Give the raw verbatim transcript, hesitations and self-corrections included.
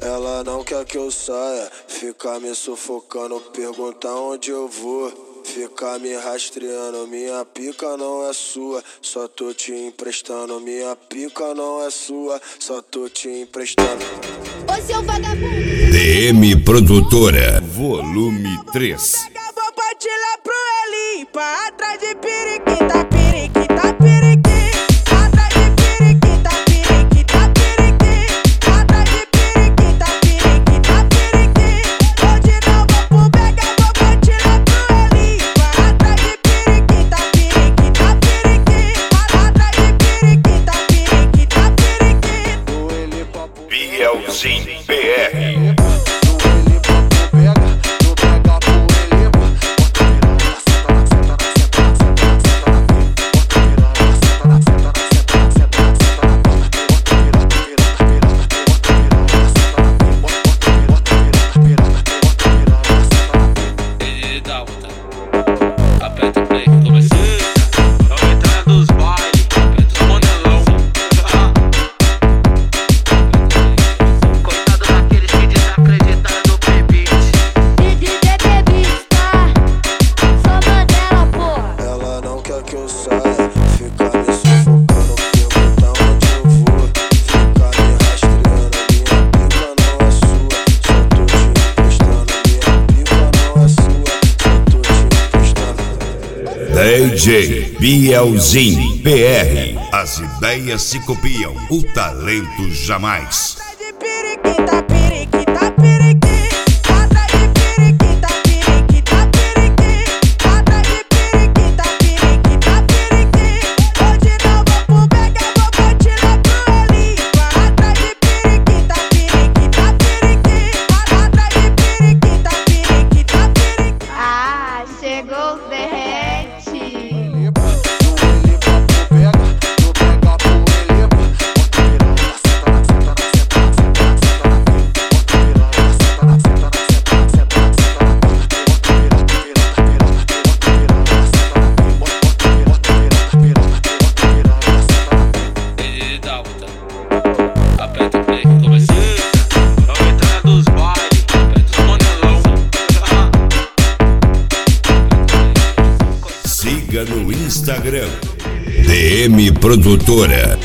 Ela não quer que eu saia, fica me sufocando, pergunta onde eu vou. Fica me rastreando, minha pica não é sua, só tô te emprestando. Minha pica não é sua, só tô te emprestando. Ô seu vagabundo. D M Produtora, volume três. Pega a bobatilha pro Eli, pra atrás de periquita, periquita, periquita. Atrás de periquita, periquita, periquita. Atrás de periquita, periquita, periquita. Hoje não vou pro pega a bobatilha pro Eli, pra atrás de periquita, periquita, periquita. Atrás de periquita, periquita, periquita. Bielzinho B R. D J Bielzinho B R. As ideias se copiam, o talento jamais. Ah, chegou o derrete. Siga no Instagram D M Produtora.